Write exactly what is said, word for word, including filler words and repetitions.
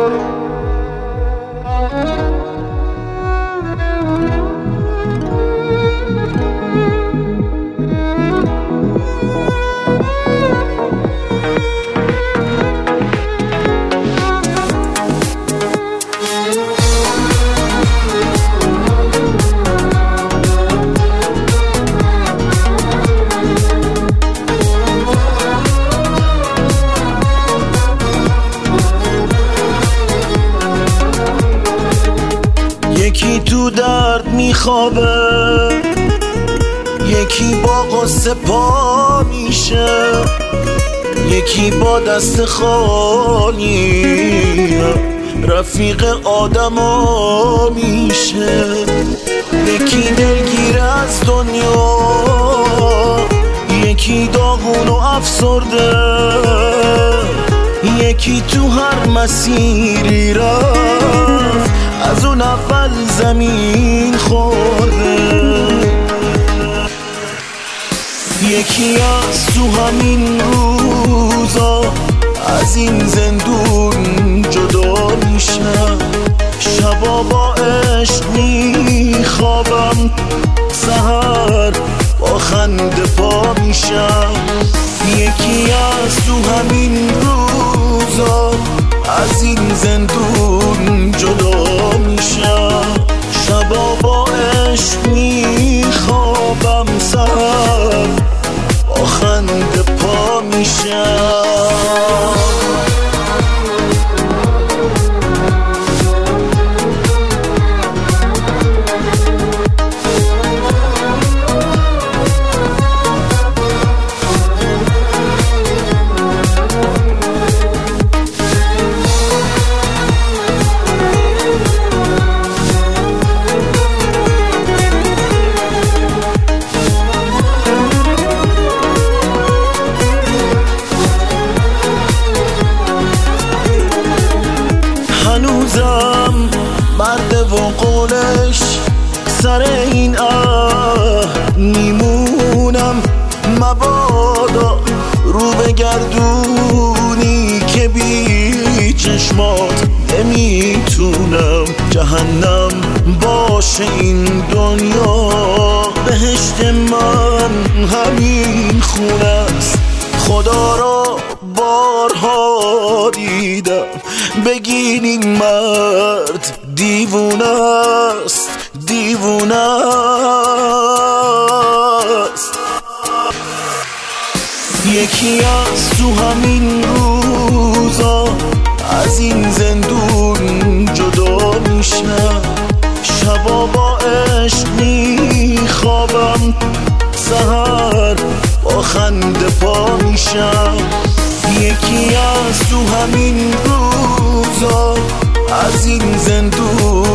یکی تو درد میخوابه، یکی با قصه پا میشه، یکی با دست خالی رفیق آدما میشه. یکی دلگیر از دنیا، یکی داغون و افسرده، یکی تو هر مسیری رفت از اون اول زمین خورده. یکی از تو همین روزا از این زندون جدا میشم، شبا با عشق میخوابم، سحر با خنده پا میشم. یکی از تو همین روزا از این زندون جدا میشم، شبا با عشق میخوابم، سحر با خنده پا میشم. هنوزم مرد و قولش سر این اه میمونم، مبادا رو بگردونی که بی چشمات نمیتونم. جهنم باشه این دنیا، بهشت من همین خونه است. خدا را بارها دیدم، بگین این مرد دیوونه است، دیوونه است. یکی از تو همین روزا از این زندون جدا میشم، شبا با عشق میخوابم، سحر با خنده پا میشم. یکی از تو همین روزا از این زندون